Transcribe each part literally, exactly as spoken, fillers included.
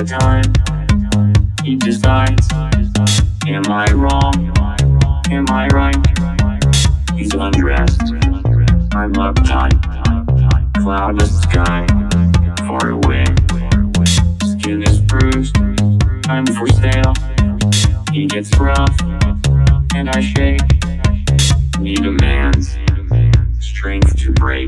a time, he decides, am I wrong, am I right? He's undressed, I'm uptight, cloudless sky, far away, skin is bruised, I'm for sale. He gets rough, and I shake, need a man's strength to break.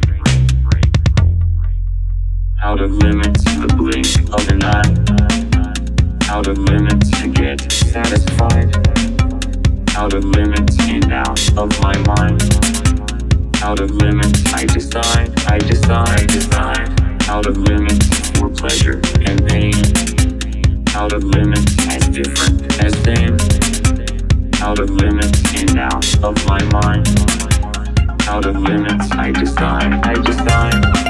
Out of limits, the blink of an eye. Out of limits to get satisfied. Out of limits and out of my mind. Out of limits, I decide, I decide, decide. Out of limits for pleasure and pain. Out of limits, as different as same. Out of limits and out of my mind. Out of limits, I decide, I decide.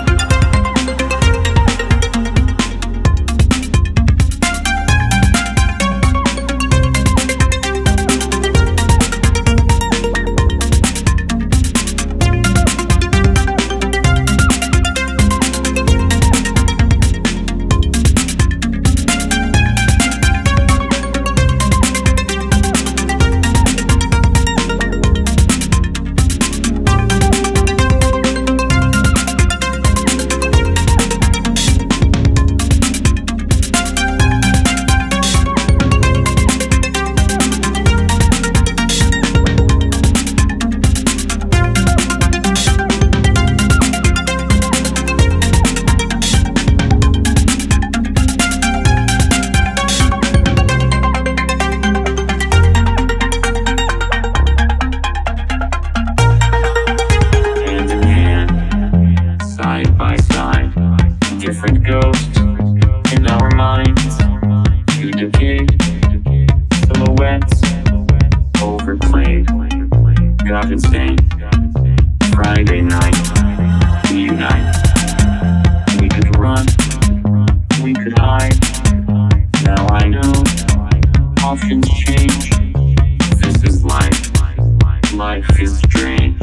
Different ghosts in our minds, to decay, silhouettes, overplayed, got insane. Friday night, we unite. We could run, we could hide. Now I know, options change. This is life, life is strange.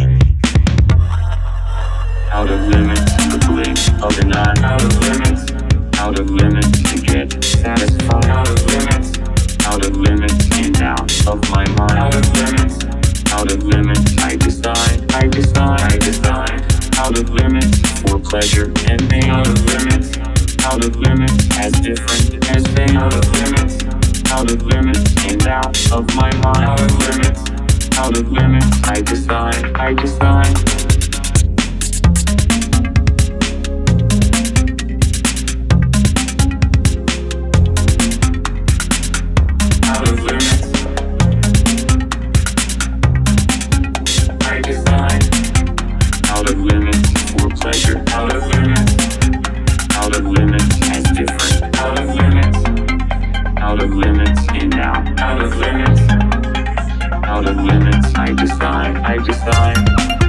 Out of limits, the blink of an eye. Out of limits, out of limits to get satisfied. Out of limits, out of limits and out of my mind. Out of limits, out of limits, I decide, I decide, I decide. Out of limits for pleasure and pain. Out of limits, out of limits, as different as they. Out of limits, out of limits and out of my mind. Out of limits, out of limits, I decide, I decide. Out of limits for pleasure, out of limits, out of limits as different, out of limits, out of limits and out, out of limits, out of limits, I decide, I decide.